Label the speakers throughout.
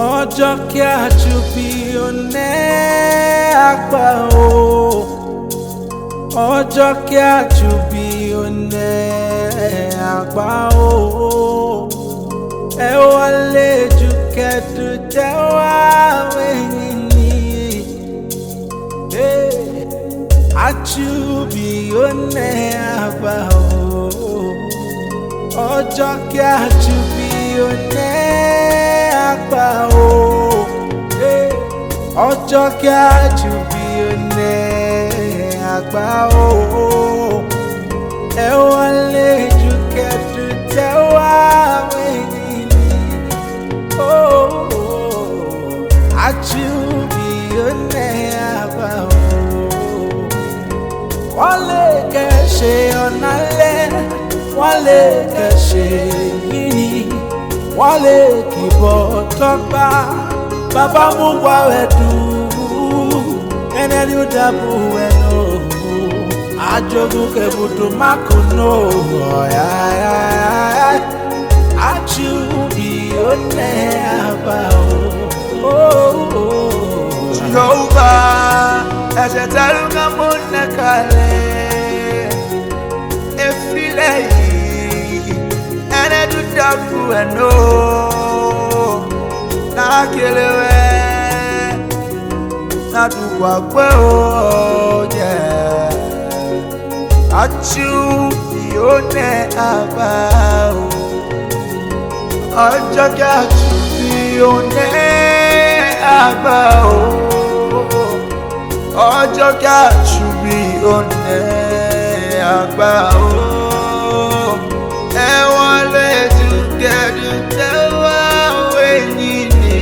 Speaker 1: ọjọ́ kí a jù bí oní àgbà o. ọjọ́ kí a jù bí oní àgbà o. ẹ wọlé jù kẹdù jẹ́ wá wẹ̀yìn ni. àjù bí oní àgbà o. ọjọ́ kí a jù bí oní àgbà o. ọjọ́ kí a jù bí oní àgbà o. ẹ wọlé jù kẹdù tẹ wá wẹ̀yìn ni. àjù bí oní àgbà o. wọ́n lè kẹ́ ṣe ọ̀nà lẹ́ wọ́n lè kẹ́ ṣe yìí wọ́n lè kìbọ̀ tọ́gbà bàbá mú wá rẹ̀ dùn ẹnẹ́ni ó dàbò ẹnu àjogún kẹbùdù mákùnú ọ̀yà àjù bí oní àgbà o.
Speaker 2: Jehovah, ẹ̀ṣẹ̀ tẹ́lú ká mú nẹ́kàlẹ̀ efilẹ̀ yìí ẹnẹ́dú dàbò ẹnu n'akelewe n'aduwa gbẹ oye àjù yóò nẹ àgbà o. ọjọ́ kí àjù yóò nẹ àgbà o. ọjọ́ kí àjù yóò nẹ àgbà o. ẹ wọlé dùgẹ̀dù tẹ wá wẹ̀yìn ni.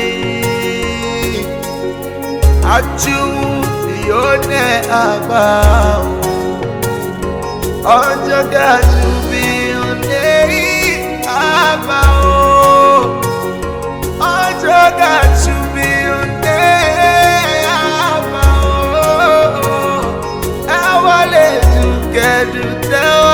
Speaker 2: àjù yóò nẹ àgbà o. ọjọ́ kí àjù yóò nẹ àgbà o. ọjọ́ kí àjù yóò nẹ àgbà o. ẹ wọlé dùgẹ̀dù tẹ wá.